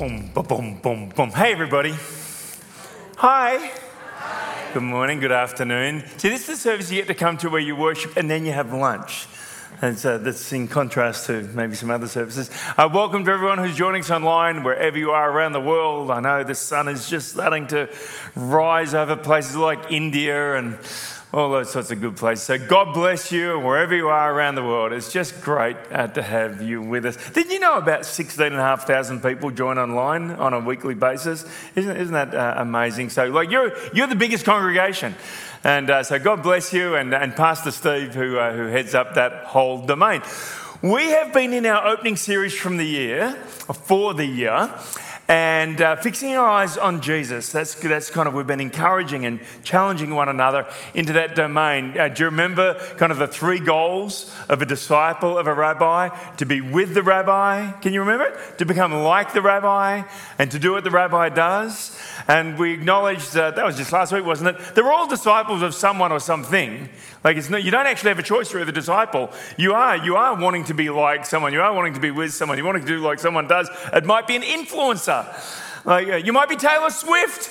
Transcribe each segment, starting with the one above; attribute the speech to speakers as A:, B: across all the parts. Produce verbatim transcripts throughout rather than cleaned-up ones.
A: Boom, ba boom, boom, boom. Hey, everybody. Hi.
B: Hi.
A: Good morning, good afternoon. See, this is the service you get to come to where you worship and then you have lunch. And so that's in contrast to maybe some other services. Uh, welcome to everyone who's joining us online, wherever you are around the world. I know the sun is just starting to rise over places like India and all those sorts of good places. So God bless you wherever you are around the world. It's just great uh, to have you with us. Did you know about sixteen thousand five hundred people join online on a weekly basis? Isn't, isn't that uh, amazing? So like you're you're the biggest congregation. And uh, so God bless you and, and Pastor Steve who, uh, who heads up that whole domain. We have been in our opening series from the year, for the year, and uh, fixing our eyes on Jesus. That's that's kind of, we've been encouraging and challenging one another into that domain. Uh, do you remember kind of the three goals of a disciple of a rabbi? To be with the rabbi, can you remember it? To become like the rabbi and to do what the rabbi does. And we acknowledged, uh, that was just last week, wasn't it? They're all disciples of someone or something. Like it's no, you don't actually have a choice through the disciple. You are, you are wanting to be like someone. You are wanting to be with someone. You're wanting to do like someone does. It might be an influencer. Like uh, you might be Taylor Swift.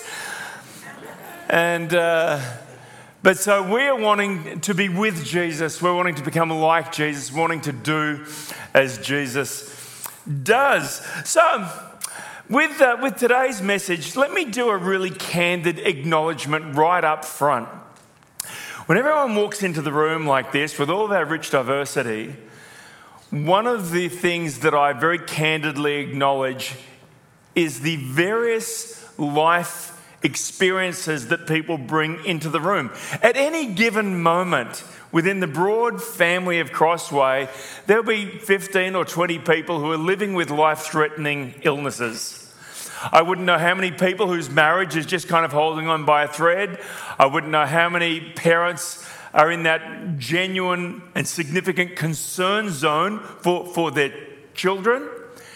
A: And, uh, but so we're wanting to be with Jesus. We're wanting to become like Jesus, wanting to do as Jesus does. So with, uh, with today's message, let me do a really candid acknowledgement right up front. When everyone walks into the room like this, with all of our rich diversity, one of the things that I very candidly acknowledge is the various life experiences that people bring into the room. At any given moment, within the broad family of Crossway, there'll be fifteen or twenty people who are living with life-threatening illnesses. I wouldn't know how many people whose marriage is just kind of holding on by a thread. I wouldn't know how many parents are in that genuine and significant concern zone for, for their children.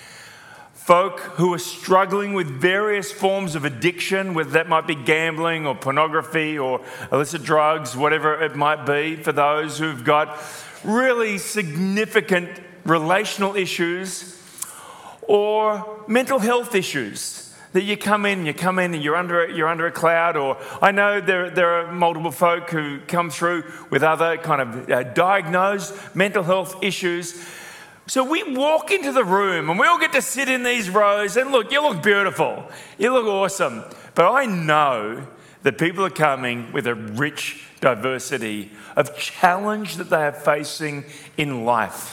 A: Folk who are struggling with various forms of addiction, whether that might be gambling or pornography or illicit drugs, whatever it might be, for those who've got really significant relational issues or mental health issues. That you come in, you come in and you're under a, you're under a cloud, or I know there there are multiple folk who come through with other kind of uh, diagnosed mental health issues. So we walk into the room and we all get to sit in these rows and look, you look beautiful, you look awesome. But I know that people are coming with a rich diversity of challenge that they are facing in life.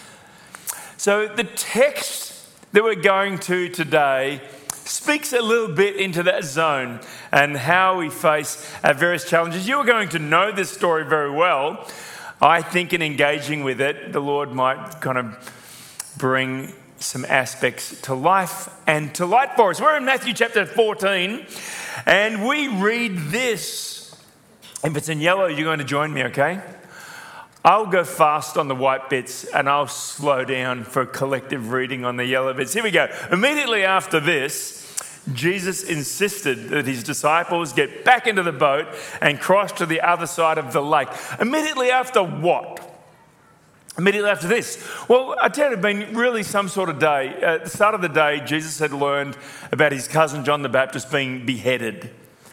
A: So the text that we're going to today speaks a little bit into that zone and how we face our various challenges. You are going to know this story very well. I think in engaging with it, the Lord might kind of bring some aspects to life and to light for us. We're in Matthew chapter fourteen, and we read this. If it's in yellow, you're going to join me, okay? I'll go fast on the white bits and I'll slow down for collective reading on the yellow bits. Here we go. Immediately after this, Jesus insisted that his disciples get back into the boat and cross to the other side of the lake. Immediately after what? Immediately after this. Well, I tell you, it had been really some sort of day. At the start of the day, Jesus had learned about his cousin John the Baptist being beheaded.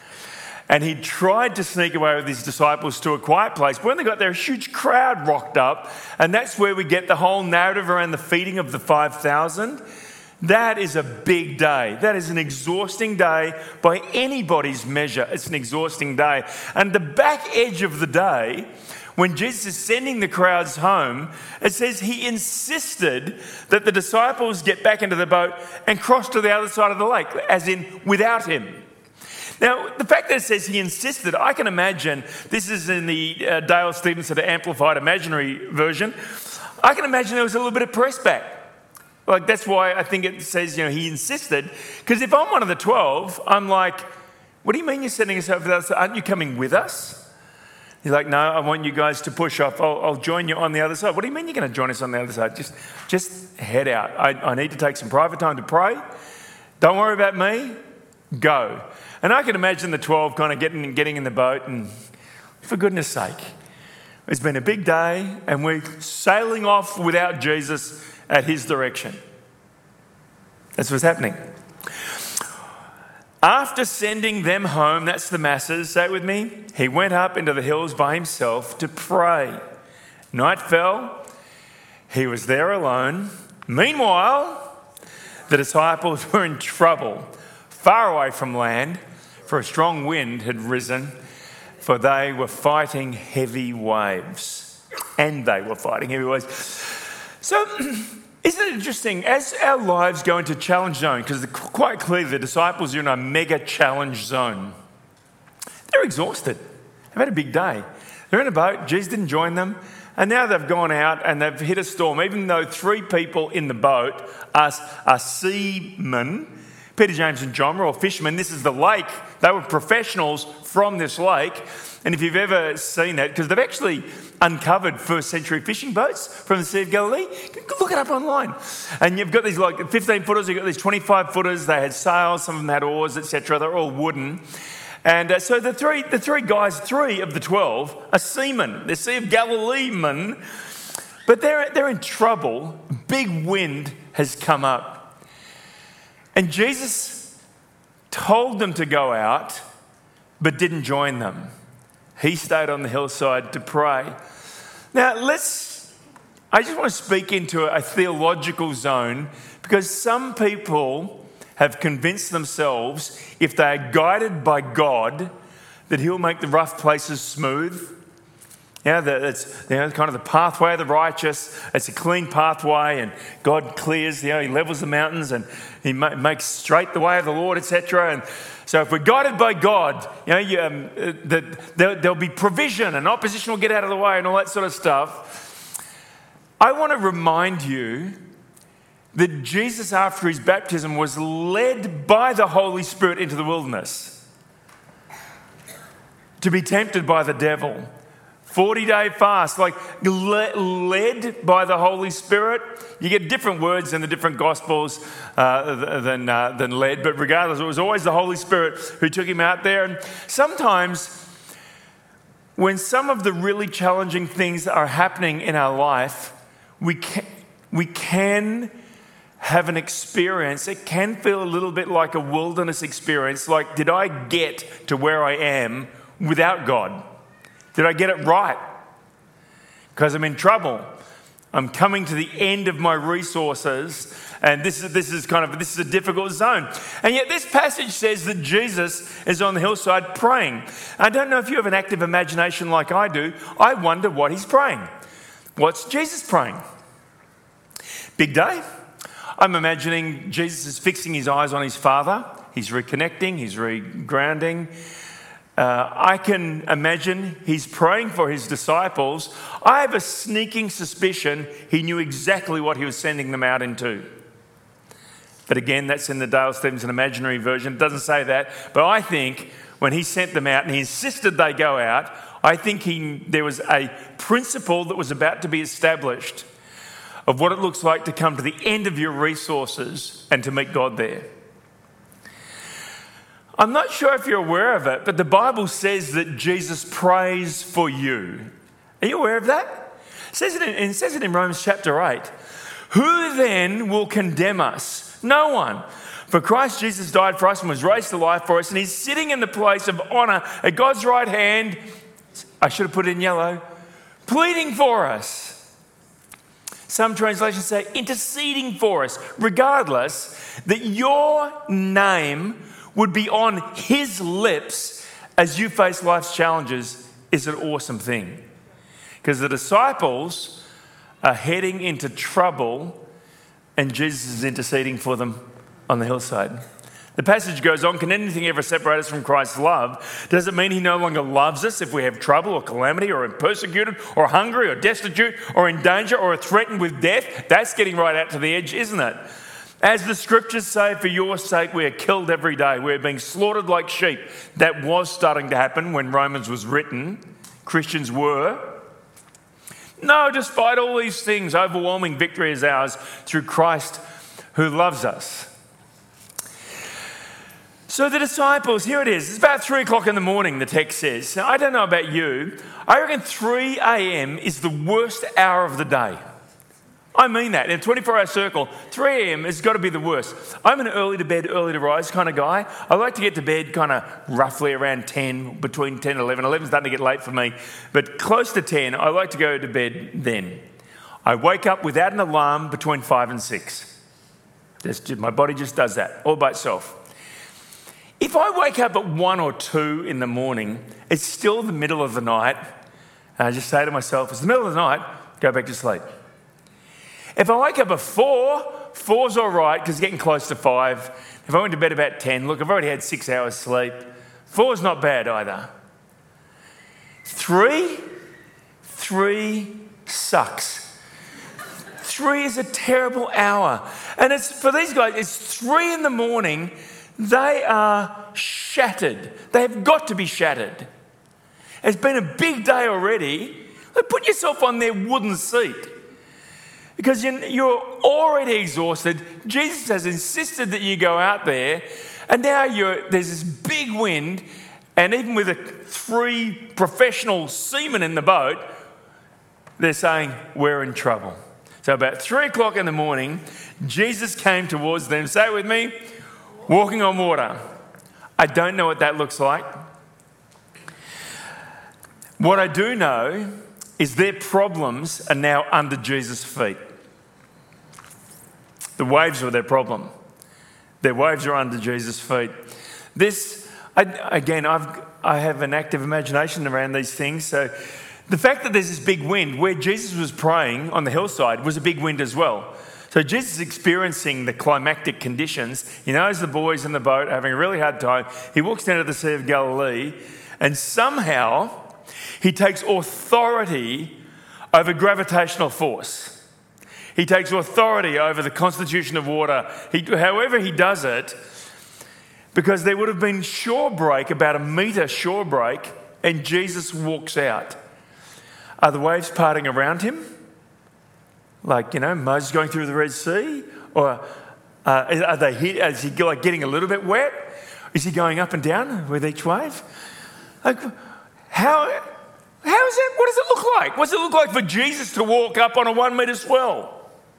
A: And he tried to sneak away with his disciples to a quiet place. But when they got there, a huge crowd rocked up. And that's where we get the whole narrative around the feeding of the five thousand. That is a big day. That is an exhausting day by anybody's measure. It's an exhausting day. And the back edge of the day, when Jesus is sending the crowds home, it says he insisted that the disciples get back into the boat and cross to the other side of the lake, as in without him. Now, the fact that it says he insisted, I can imagine, this is in the uh, Dale Stevenson Amplified Imaginary version, I can imagine there was a little bit of press back. Like, that's why I think it says, you know, he insisted. Because if I'm one of the twelve, I'm like, what do you mean you're sending us over there? Aren't you coming with us? He's like, no, I want you guys to push off. I'll, I'll join you on the other side. What do you mean you're going to join us on the other side? Just, just head out. I, I need to take some private time to pray. Don't worry about me. Go. And I can imagine the twelve kind of getting getting in the boat and, for goodness sake, it's been a big day and we're sailing off without Jesus at his direction. That's what's happening. After sending them home, that's the masses, say it with me, he went up into the hills by himself to pray. Night fell, he was there alone. Meanwhile, the disciples were in trouble, far away from land, for a strong wind had risen, for they were fighting heavy waves. And they were fighting heavy waves. So, isn't it interesting, as our lives go into challenge zone, because quite clearly the disciples are in a mega challenge zone, they're exhausted. They've had a big day. They're in a boat, Jesus didn't join them, and now they've gone out and they've hit a storm, even though three people in the boat are, are seamen. Peter, James and John were all fishermen. This is the lake. They were professionals from this lake. And if you've ever seen it, because they've actually uncovered first century fishing boats from the Sea of Galilee, look it up online. And you've got these like fifteen footers, you've got these twenty-five footers, they had sails, some of them had oars, et cetera. They're all wooden. And uh, so the three, the three guys, three of the twelve, are seamen. They're Sea of Galilee men, but they're, they're in trouble. Big wind has come up. And Jesus told them to go out, but didn't join them. He stayed on the hillside to pray. Now, let's, I just want to speak into a theological zone, because some people have convinced themselves if they are guided by God that he'll make the rough places smooth. Yeah, that it's you know, kind of the pathway of the righteous. It's a clean pathway, and God clears, you know, he levels the mountains and he ma- makes straight the way of the Lord, et cetera. And so if we're guided by God, you know, you, um, the, there, there'll be provision and opposition will get out of the way and all that sort of stuff. I want to remind you that Jesus, after his baptism, was led by the Holy Spirit into the wilderness to be tempted by the devil. forty-day fast, like led by the Holy Spirit. You get different words in the different Gospels uh, than, uh, than led, but regardless, it was always the Holy Spirit who took him out there. And sometimes when some of the really challenging things are happening in our life, we can, we can have an experience. It can feel a little bit like a wilderness experience. Like, did I get to where I am without God? Did I get it right? Because I'm in trouble. I'm coming to the end of my resources, and this is this is kind of this is a difficult zone. And yet this passage says that Jesus is on the hillside praying. I don't know if you have an active imagination like I do. I wonder what he's praying. What's Jesus praying? Big day. I'm imagining Jesus is fixing his eyes on his Father. He's reconnecting. He's regrounding. Uh, I can imagine he's praying for his disciples. I have a sneaking suspicion he knew exactly what he was sending them out into. But again, that's in the Dale Stevenson imaginary version. It doesn't say that. But I think when he sent them out and he insisted they go out, I think he, there was a principle that was about to be established of what it looks like to come to the end of your resources and to meet God there. I'm not sure if you're aware of it, but the Bible says that Jesus prays for you. Are you aware of that? It says it in, it says it in Romans chapter eight. Who then will condemn us? No one. For Christ Jesus died for us and was raised to life for us, and he's sitting in the place of honour at God's right hand. I should have put it in yellow. Pleading for us. Some translations say interceding for us. Regardless, that your name would be on his lips as you face life's challenges is an awesome thing. Because the disciples are heading into trouble and Jesus is interceding for them on the hillside. The passage goes on, can anything ever separate us from Christ's love? Does it mean he no longer loves us if we have trouble or calamity or are persecuted or hungry or destitute or in danger or are threatened with death? That's getting right out to the edge, isn't it? As the scriptures say, for your sake, we are killed every day. We're being slaughtered like sheep. That was starting to happen when Romans was written. Christians were. No, despite all these things, overwhelming victory is ours through Christ who loves us. So the disciples, here it is. It's about three o'clock in the morning, the text says. Now, I don't know about you. I reckon three a.m. is the worst hour of the day. I mean that. In a twenty-four hour circle, three a.m. has got to be the worst. I'm an early to bed, early to rise kind of guy. I like to get to bed kind of roughly around ten, between ten and eleven. eleven's starting to get late for me, but close to ten, I like to go to bed then. I wake up without an alarm between five and six. Just, my body just does that all by itself. If I wake up at one or two in the morning, it's still the middle of the night, and I just say to myself, it's the middle of the night, go back to sleep. If I wake up at four, four's all right because it's getting close to five. If I went to bed about ten, look, I've already had six hours sleep. Four's not bad either. Three, three sucks. Three is a terrible hour. And it's for these guys, it's three in the morning. They are shattered. They've got to be shattered. It's been a big day already. Put yourself on their wooden seat. Because you're already exhausted. Jesus has insisted that you go out there, and now you're, there's this big wind, and even with a, three professional seamen in the boat, they're saying, we're in trouble. So about three o'clock in the morning, Jesus came towards them. Say it with me, walking on water. I don't know what that looks like. What I do know is their problems are now under Jesus' feet. The waves were their problem. Their waves are under Jesus' feet. This, I, again, I've, I have an active imagination around these things. So the fact that there's this big wind, where Jesus was praying on the hillside was a big wind as well. So Jesus is experiencing the climactic conditions. He knows the boys in the boat are having a really hard time. He walks down to the Sea of Galilee, and somehow he takes authority over gravitational force. He takes authority over the constitution of water. He, however he does it, because there would have been shore break, about a metre shore break, and Jesus walks out. Are the waves parting around him? Like, you know, Moses going through the Red Sea? Or uh, are they hit, is he like getting a little bit wet? Is he going up and down with each wave? Like, how, how is it, what does it look like? What does it look like for Jesus to walk up on a one metre swell?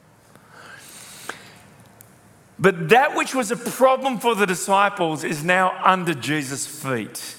A: But that which was a problem for the disciples is now under Jesus' feet.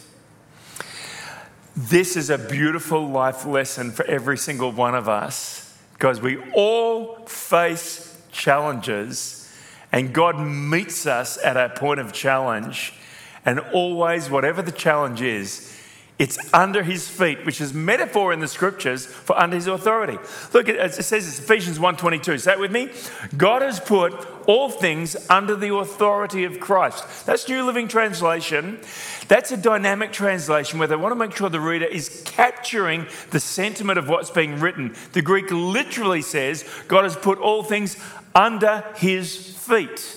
A: This is a beautiful life lesson for every single one of us, because we all face challenges, and God meets us at our point of challenge. And always, whatever the challenge is, it's under his feet, which is metaphor in the scriptures for under his authority. Look, it says it's Ephesians one twenty-two. Say it with me. God has put all things under the authority of Christ. That's New Living Translation. That's a dynamic translation where they want to make sure the reader is capturing the sentiment of what's being written. The Greek literally says God has put all things under his feet.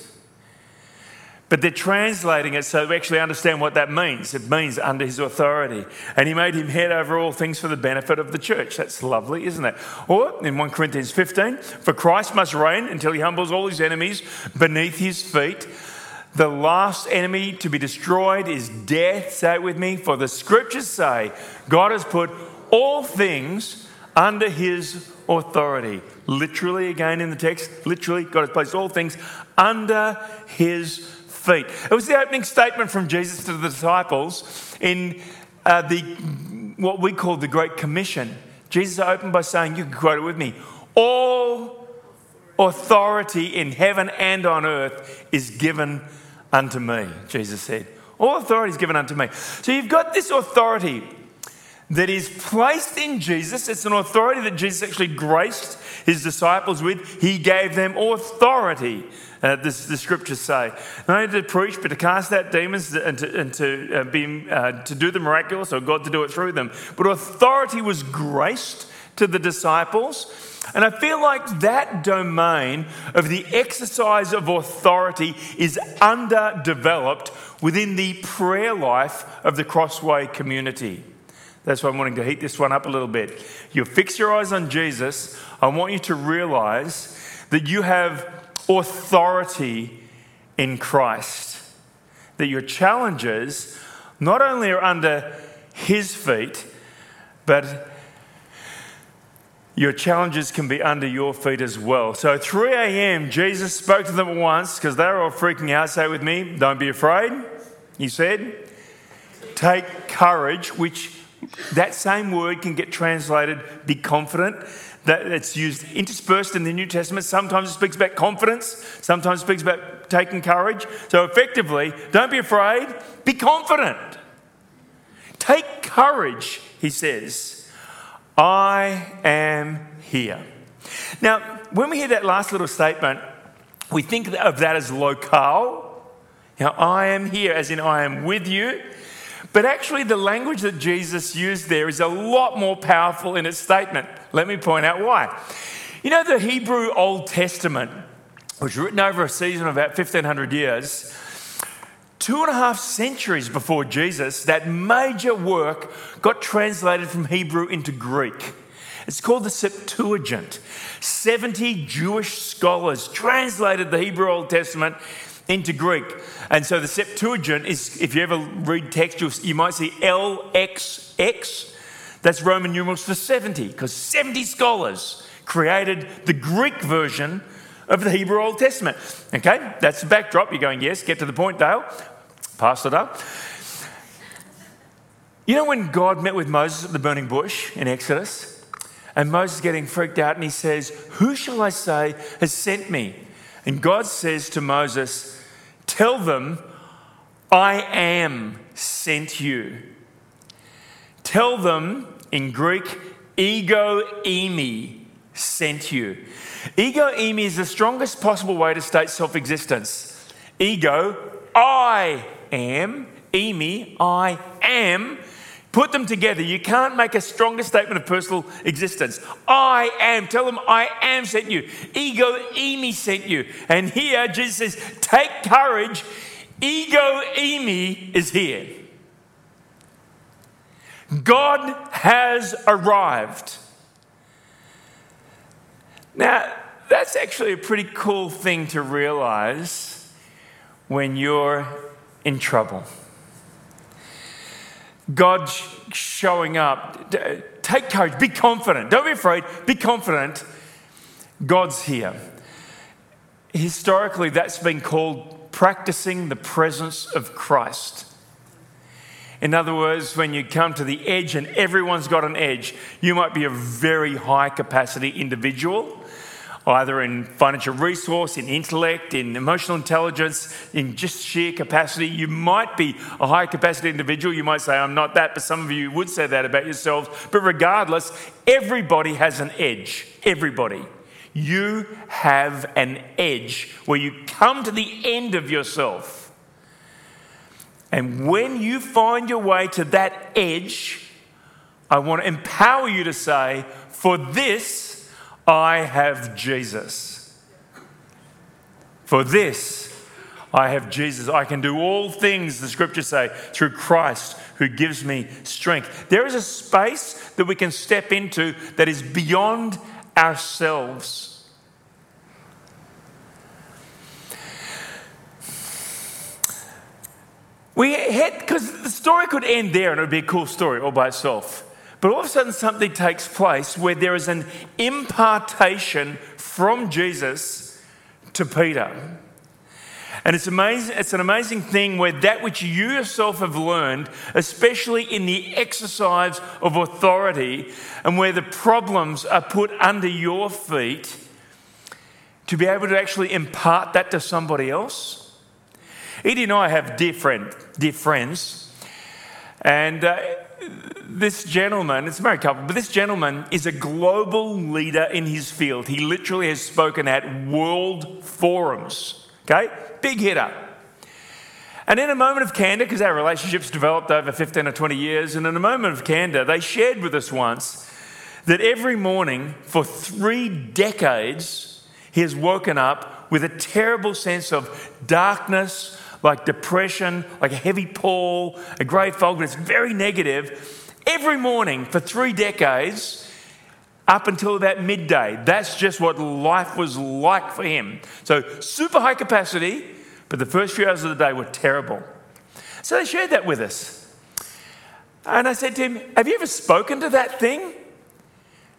A: But they're translating it so we actually understand what that means. It means under his authority. And he made him head over all things for the benefit of the church. That's lovely, isn't it? Or in First Corinthians fifteen, for Christ must reign until he humbles all his enemies beneath his feet. The last enemy to be destroyed is death. Say it with me. For the scriptures say, God has put all things under his authority. Literally, again in the text, literally, God has placed all things under his feet. It was the opening statement from Jesus to the disciples in uh, the what we call the Great Commission. Jesus opened by saying, you can quote it with me, all authority in heaven and on earth is given unto me, Jesus said. All authority is given unto me. So you've got this authority that is placed in Jesus. It's an authority that Jesus actually graced his disciples with. He gave them authority, uh, this, the scriptures say. Not only to preach, but to cast out demons and to, and to, uh, be, uh, to do the miraculous, or God to do it through them. But authority was graced to the disciples. And I feel like that domain of the exercise of authority is underdeveloped within the prayer life of the Crossway community. That's why I'm wanting to heat this one up a little bit. You fix your eyes on Jesus. I want you to realize that you have authority in Christ. That your challenges not only are under his feet, but your challenges can be under your feet as well. So at three a.m., Jesus spoke to them at once because they were all freaking out. Say with me, don't be afraid. He said, take courage, which that same word can get translated, be confident. That it's used interspersed in the New Testament. Sometimes it speaks about confidence. Sometimes it speaks about taking courage. So effectively, don't be afraid, be confident. Take courage, he says. I am here. Now, when we hear that last little statement, we think of that as locale. You know, I am here, as in I am with you. But actually, the language that Jesus used there is a lot more powerful in its statement. Let me point out why. You know, the Hebrew Old Testament was written over a season of about fifteen hundred years. Two and a half centuries before Jesus, that major work got translated from Hebrew into Greek. It's called the Septuagint. seventy Jewish scholars translated the Hebrew Old Testament into Greek. And so the Septuagint is, if you ever read text, you'll, you might see L X X. That's Roman numerals for seventy, because seventy scholars created the Greek version of the Hebrew Old Testament. Okay, that's the backdrop. You're going, yes, get to the point, Dale. Pastor Dale. You know when God met with Moses at the burning bush in Exodus? And Moses is getting freaked out and he says, who shall I say has sent me? And God says to Moses, tell them, I am sent you. Tell them, in Greek, ego eimi, sent you. Ego eimi is the strongest possible way to state self-existence. Ego, I am. Eimi, I am. Put them together. You can't make a stronger statement of personal existence. I am. Tell them I am sent you. Ego eimi sent you. And here Jesus says, take courage. Ego eimi is here. God has arrived. Now, that's actually a pretty cool thing to realize when you're in trouble. God showing up. Take courage. Be confident. Don't be afraid. Be confident. God's here. Historically, that's been called practicing the presence of Christ. In other words, when you come to the edge and everyone's got an edge, you might be a very high capacity individual, either in financial resource, in intellect, in emotional intelligence, in just sheer capacity. You might be a high capacity individual. You might say, I'm not that, but some of you would say that about yourselves. But regardless, everybody has an edge. Everybody. You have an edge where you come to the end of yourself. And when you find your way to that edge, I want to empower you to say, for this, I have Jesus. For this, I have Jesus. I can do all things, the scriptures say, through Christ who gives me strength. There is a space that we can step into that is beyond ourselves. We had, because the story could end there and it would be a cool story all by itself. But all of a sudden something takes place where there is an impartation from Jesus to Peter. And it's amazing. It's an amazing thing where that which you yourself have learned, especially in the exercise of authority and where the problems are put under your feet, to be able to actually impart that to somebody else. Edie and I have dear friend, dear friends, and uh, this gentleman, it's a married couple, but this gentleman is a global leader in his field. He literally has spoken at world forums, okay? Big hitter. And in a moment of candor, because our relationship's developed over fifteen or twenty years, and in a moment of candor, they shared with us once that every morning for three decades, he has woken up with a terrible sense of darkness, like depression, like a heavy pall, a grey fog, and it's very negative. Every morning for three decades, up until about midday. That's just what life was like for him. So super high capacity, but the first few hours of the day were terrible. So they shared that with us. And I said to him, have you ever spoken to that thing?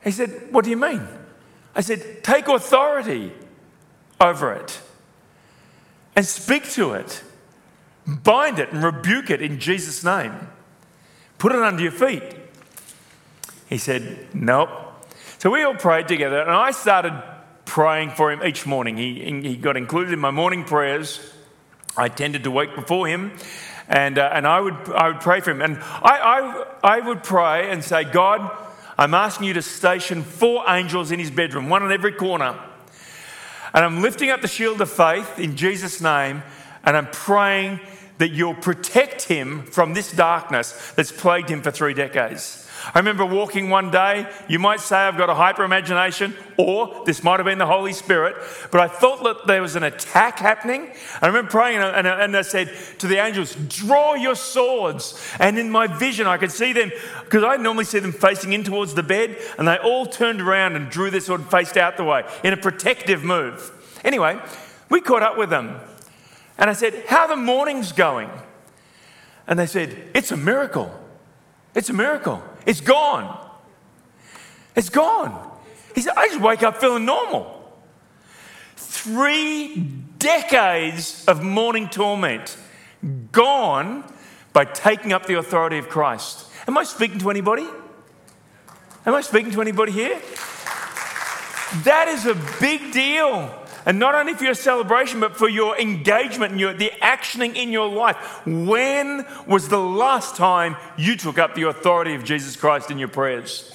A: He said, what do you mean? I said, take authority over it and speak to it. Bind it and rebuke it in Jesus' name. Put it under your feet. He said, nope. So we all prayed together, and I started praying for him each morning. He, he got included in my morning prayers. I tended to wake before him, and uh, and I would I would pray for him. And I, I I would pray and say, God, I'm asking you to station four angels in his bedroom, one in every corner. And I'm lifting up the shield of faith in Jesus' name, and I'm praying that you'll protect him from this darkness that's plagued him for three decades. I remember walking one day, you might say I've got a hyper imagination, or this might have been the Holy Spirit, but I felt that there was an attack happening. I remember praying, and I, and I said to the angels, draw your swords. And in my vision, I could see them, because I normally see them facing in towards the bed, and they all turned around and drew their sword and faced out the way in a protective move. Anyway, we caught up with them, and I said, how are the mornings going? And they said, it's a miracle. It's a miracle. It's gone. It's gone. He said, I just wake up feeling normal. Three decades of morning torment gone by taking up the authority of Christ. Am I speaking to anybody? Am I speaking to anybody here? That is a big deal. And not only for your celebration, but for your engagement and your, the actioning in your life. When was the last time you took up the authority of Jesus Christ in your prayers?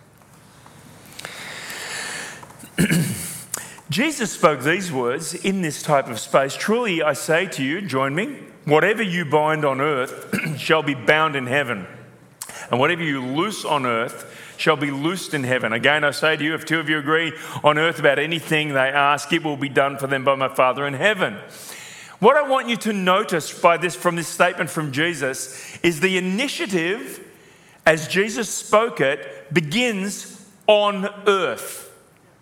A: Jesus spoke these words in this type of space. Truly, I say to you, join me, whatever you bind on earth shall be bound in heaven. And whatever you loose on earth shall be loosed in heaven. Again, I say to you, if two of you agree on earth about anything they ask, it will be done for them by my Father in heaven. What I want you to notice by this, from this statement from Jesus, is the initiative, as Jesus spoke it, begins on earth.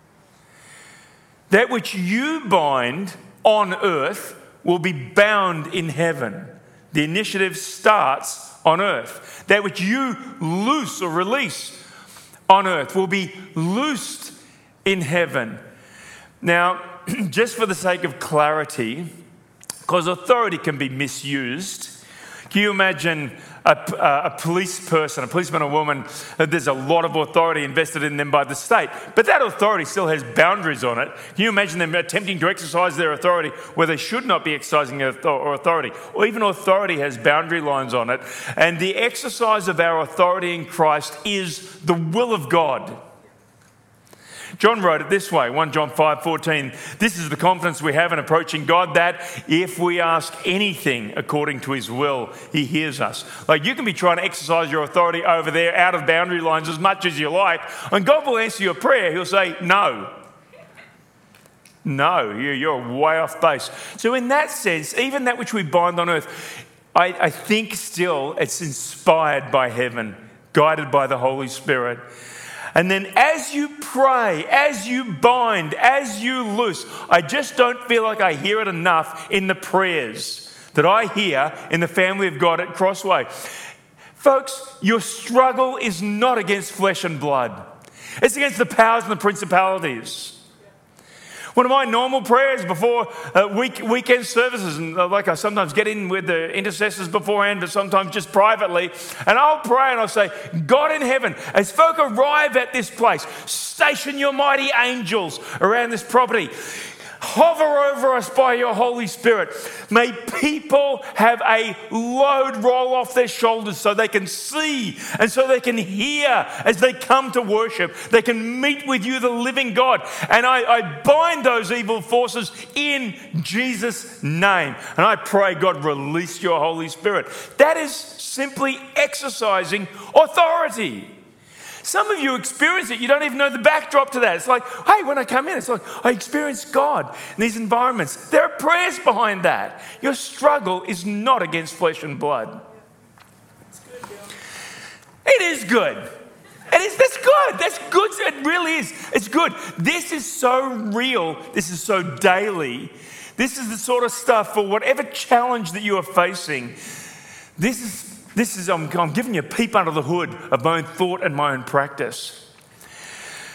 A: That which you bind on earth will be bound in heaven. The initiative starts on earth. That which you loose or release on earth will be loosed in heaven. Now, just for the sake of clarity, because authority can be misused, can you imagine a, a police person, a policeman or woman, there's a lot of authority invested in them by the state, but that authority still has boundaries on it. Can you imagine them attempting to exercise their authority where they should not be exercising authority? Or even authority has boundary lines on it. And the exercise of our authority in Christ is the will of God. John wrote it this way, First John five fourteen. This is the confidence we have in approaching God, that if we ask anything according to his will, he hears us. Like, you can be trying to exercise your authority over there out of boundary lines as much as you like, and God will answer your prayer. He'll say, no. No, you're way off base. So in that sense, even that which we bind on earth, I, I think still it's inspired by heaven, guided by the Holy Spirit. And then as you pray, as you bind, as you loose, I just don't feel like I hear it enough in the prayers that I hear in the family of God at Crossway. Folks, your struggle is not against flesh and blood. It's against the powers and the principalities. One of my normal prayers before uh, week, weekend services, and uh, like I sometimes get in with the intercessors beforehand, but sometimes just privately, and I'll pray and I'll say, God in heaven, as folk arrive at this place, station your mighty angels around this property. Hover over us by your Holy Spirit. May people have a load roll off their shoulders so they can see and so they can hear as they come to worship. They can meet with you, the living God. And I, I bind those evil forces in Jesus' name. And I pray, God, release your Holy Spirit. That is simply exercising authority. Some of you experience it. You don't even know the backdrop to that. It's like, hey, when I come in, it's like, I experience God in these environments. There are prayers behind that. Your struggle is not against flesh and blood. It's good, yeah. It is good. It is, that's good. That's good. It really is. It's good. This is so real. This is so daily. This is the sort of stuff for whatever challenge that you are facing. This is This is, I'm, I'm giving you a peep under the hood of my own thought and my own practice.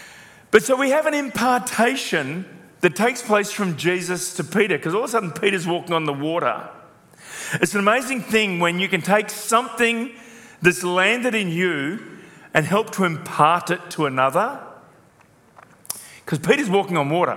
A: But so we have an impartation that takes place from Jesus to Peter, because all of a sudden Peter's walking on the water. It's an amazing thing when you can take something that's landed in you and help to impart it to another. Because Peter's walking on water.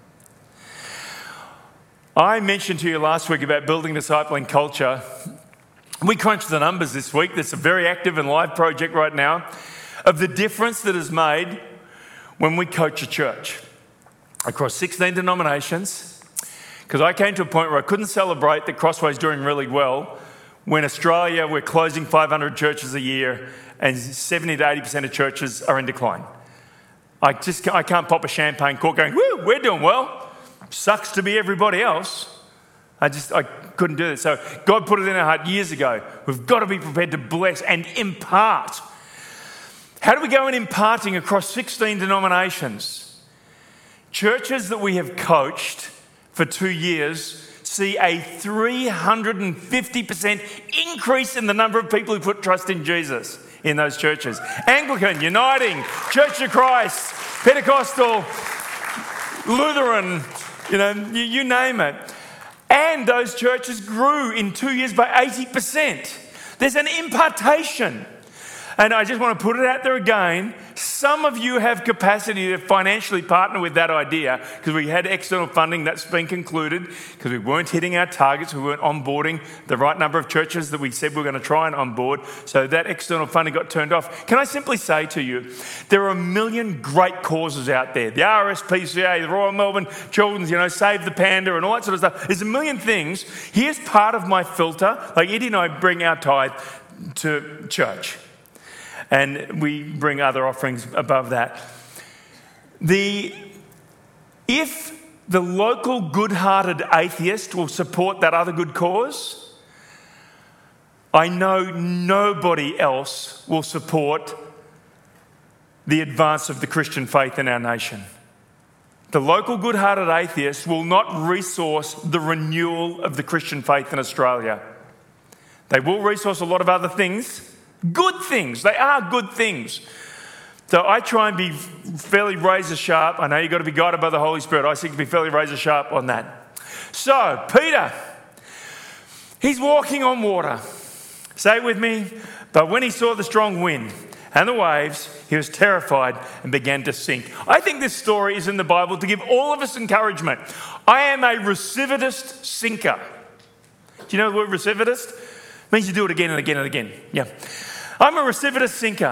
A: I mentioned to you last week about building discipling culture. We crunched the numbers this week. There's a very active and live project right now of the difference that is made when we coach a church across sixteen denominations. Because I came to a point where I couldn't celebrate that Crossway's doing really well when Australia, we're closing five hundred churches a year and seventy to eighty percent of churches are in decline. I just I can't pop a champagne cork going, woo, we're doing well. Sucks to be everybody else. I just, I couldn't do it. So God put it in our heart years ago. We've got to be prepared to bless and impart. How do we go in imparting across sixteen denominations? Churches that we have coached for two years see a three hundred fifty percent increase in the number of people who put trust in Jesus in those churches. Anglican, Uniting, Church of Christ, Pentecostal, Lutheran, you know, you, you name it. And those churches grew in two years by eighty percent. There's an impartation. And I just want to put it out there again. Some of you have capacity to financially partner with that idea because we had external funding that's been concluded because we weren't hitting our targets. We weren't onboarding the right number of churches that we said we were going to try and onboard. So that external funding got turned off. Can I simply say to you, there are a million great causes out there. The R S P C A, the Royal Melbourne Children's, you know, Save the Panda and all that sort of stuff. There's a million things. Here's part of my filter. Like Eddie and I bring our tithe to church. And we bring other offerings above that. The, if the local good-hearted atheist will support that other good cause, I know nobody else will support the advance of the Christian faith in our nation. The local good-hearted atheist will not resource the renewal of the Christian faith in Australia. They will resource a lot of other things. Good things. They are good things. So I try and be fairly razor sharp. I know you've got to be guided by the Holy Spirit. I seek to be fairly razor sharp on that. So, Peter, he's walking on water. Say it with me. But when he saw the strong wind and the waves, he was terrified and began to sink. I think this story is in the Bible to give all of us encouragement. I am a recidivist sinker. Do you know the word recidivist? It means you do it again and again and again. Yeah. I'm a recidivist sinker.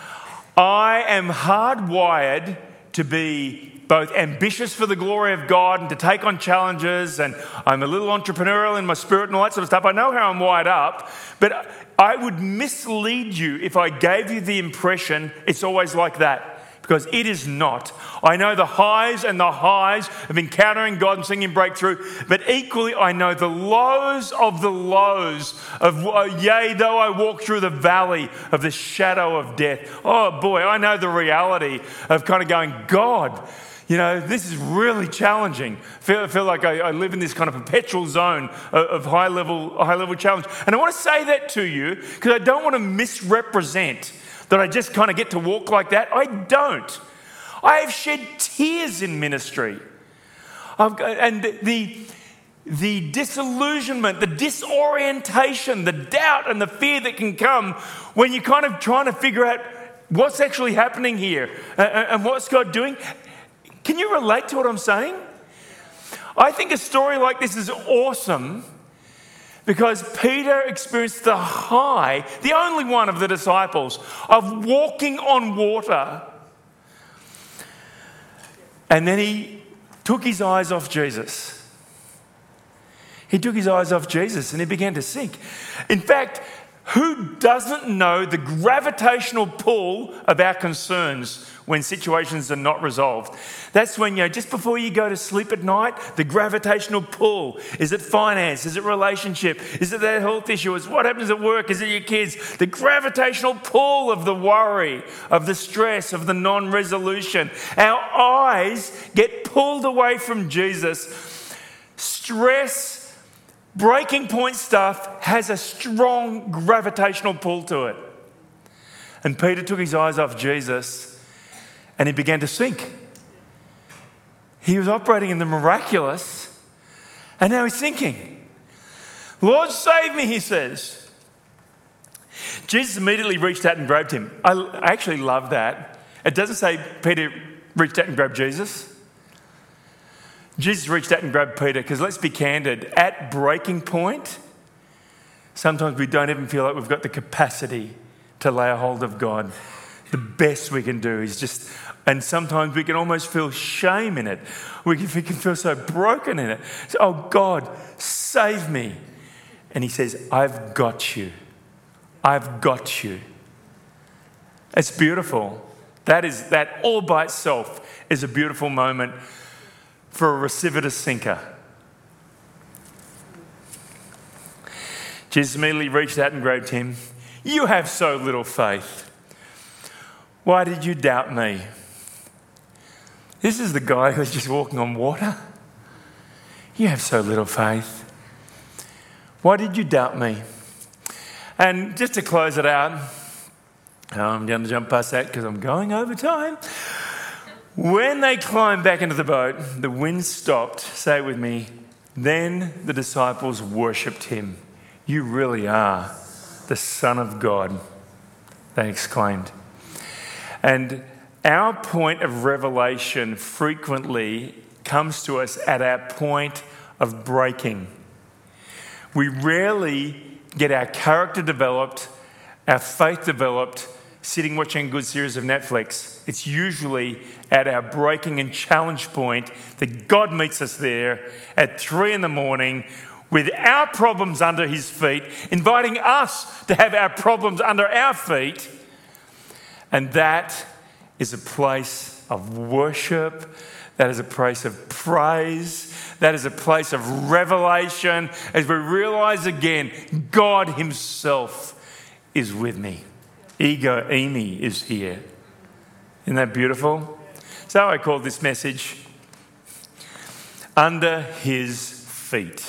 A: I am hardwired to be both ambitious for the glory of God and to take on challenges, and I'm a little entrepreneurial in my spirit and all that sort of stuff. I know how I'm wired up, but I would mislead you if I gave you the impression it's always like that. Because it is not. I know the highs and the highs of encountering God and singing breakthrough, but equally I know the lows of the lows of, uh, yea, though I walk through the valley of the shadow of death. Oh boy, I know the reality of kind of going, God, you know, this is really challenging. I feel, I feel like I, I live in this kind of perpetual zone of, of high level, high level challenge. And I want to say that to you because I don't want to misrepresent that I just kind of get to walk like that. I don't. I have shed tears in ministry. I've got, and the, the, the disillusionment, the disorientation, the doubt and the fear that can come when you're kind of trying to figure out what's actually happening here and, and what's God doing. Can you relate to what I'm saying? I think a story like this is awesome because Peter experienced the high, the only one of the disciples, of walking on water. And then he took his eyes off Jesus. He took his eyes off Jesus and he began to sink. In fact, who doesn't know the gravitational pull of our concerns when situations are not resolved? That's when, you know, just before you go to sleep at night, the gravitational pull. Is it finance? Is it relationship? Is it that health issue? Is what happens at work? Is it your kids? The gravitational pull of the worry, of the stress, of the non-resolution. Our eyes get pulled away from Jesus. Stress, breaking point stuff has a strong gravitational pull to it. And Peter took his eyes off Jesus and he began to sink. He was operating in the miraculous, and now he's sinking. Lord, save me, he says. Jesus immediately reached out and grabbed him. I actually love that. It doesn't say Peter reached out and grabbed Jesus. Jesus reached out and grabbed Peter because, let's be candid, at breaking point, sometimes we don't even feel like we've got the capacity to lay a hold of God. The best we can do is just, and sometimes we can almost feel shame in it. We can, we can feel so broken in it. So, oh God, save me. And he says, I've got you. I've got you. It's beautiful. That is, that all by itself is a beautiful moment for a recidivist sinker. Jesus immediately reached out and grabbed him. You have so little faith. Why did you doubt me? This is the guy who's just walking on water. You have so little faith. Why did you doubt me? And just to close it out, I'm going to jump past that because I'm going over time. When they climbed back into the boat, the wind stopped. Say it with me. Then the disciples worshipped him. You really are the Son of God, they exclaimed. And our point of revelation frequently comes to us at our point of breaking. We rarely get our character developed, our faith developed, sitting watching a good series of Netflix. It's usually at our breaking and challenge point that God meets us there at three in the morning with our problems under his feet, inviting us to have our problems under our feet. And that is a place of worship. That is a place of praise. That is a place of revelation as we realize again, God himself is with me. Ego Amy is here. Isn't that beautiful? So I call this message, Under His Feet.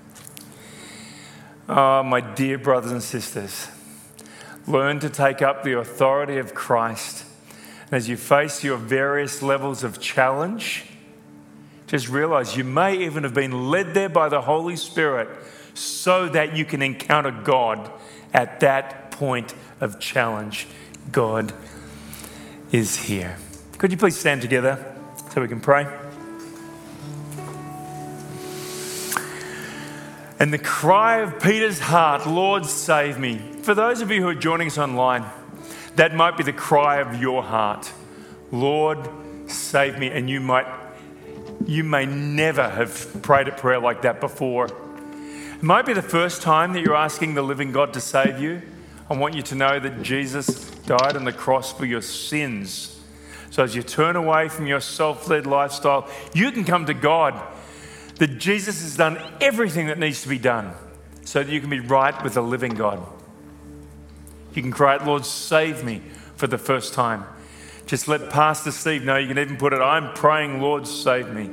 A: Oh, my dear brothers and sisters, learn to take up the authority of Christ. And as you face your various levels of challenge, just realize you may even have been led there by the Holy Spirit so that you can encounter God at that point of challenge. God is here. Could you please stand together so we can pray? And the cry of Peter's heart, Lord, save me. For those of you who are joining us online, that might be the cry of your heart. Lord, save me. And you might, you may never have prayed a prayer like that before. It might be the first time that you're asking the living God to save you. I want you to know that Jesus died on the cross for your sins. So as you turn away from your self-led lifestyle, you can come to God. That Jesus has done everything that needs to be done so that you can be right with the living God. You can cry out, Lord, save me, for the first time. Just let Pastor Steve know. You can even put it, I'm praying, Lord, save me.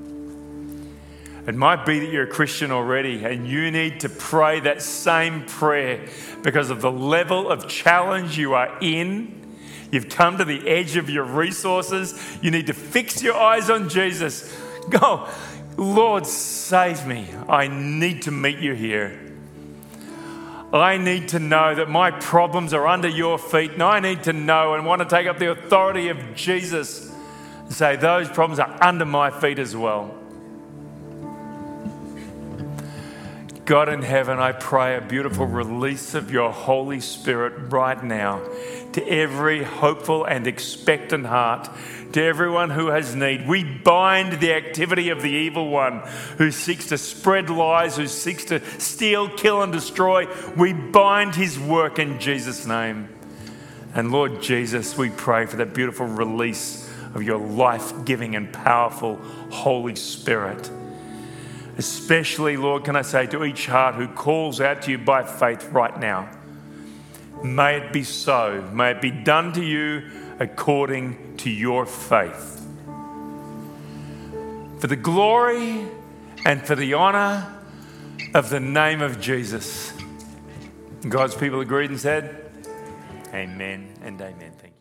A: It might be that you're a Christian already and you need to pray that same prayer because of the level of challenge you are in. You've come to the edge of your resources. You need to fix your eyes on Jesus. Go, Lord, save me. I need to meet you here. I need to know that my problems are under your feet, and I need to know and want to take up the authority of Jesus and say, those problems are under my feet as well. God in heaven, I pray a beautiful release of your Holy Spirit right now to every hopeful and expectant heart, to everyone who has need. We bind the activity of the evil one who seeks to spread lies, who seeks to steal, kill and destroy. We bind his work in Jesus' name. And Lord Jesus, we pray for that beautiful release of your life-giving and powerful Holy Spirit. Especially, Lord, can I say to each heart who calls out to you by faith right now, may it be so. May it be done to you according to your faith. For the glory and for the honour of the name of Jesus. God's people agreed and said, amen and amen. Thank you.